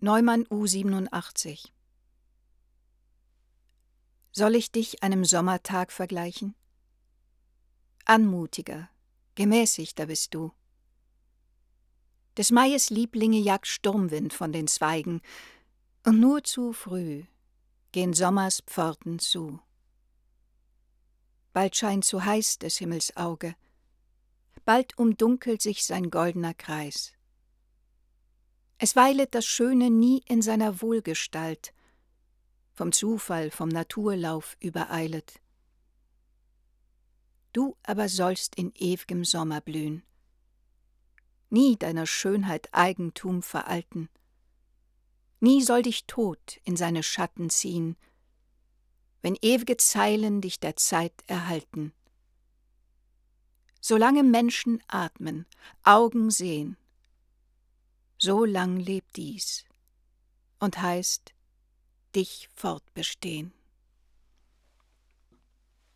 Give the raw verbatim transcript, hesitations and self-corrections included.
Neumann U siebenundachtzig. Soll ich dich einem Sommertag vergleichen? Anmutiger, gemäßigter bist du. Des Maies Lieblinge jagt Sturmwind von den Zweigen, und nur zu früh gehen Sommers Pforten zu. Bald scheint zu heiß des Himmels Auge, bald umdunkelt sich sein goldener Kreis. Es weilet das Schöne nie in seiner Wohlgestalt, vom Zufall, vom Naturlauf übereilet. Du aber sollst in ew'gem Sommer blühen, nie deiner Schönheit Eigentum veralten, nie soll dich Tod in seine Schatten ziehen, wenn ew'ge Zeilen dich der Zeit erhalten. Solange Menschen atmen, Augen sehen, so lang lebt dies und heißt dich fortbestehen.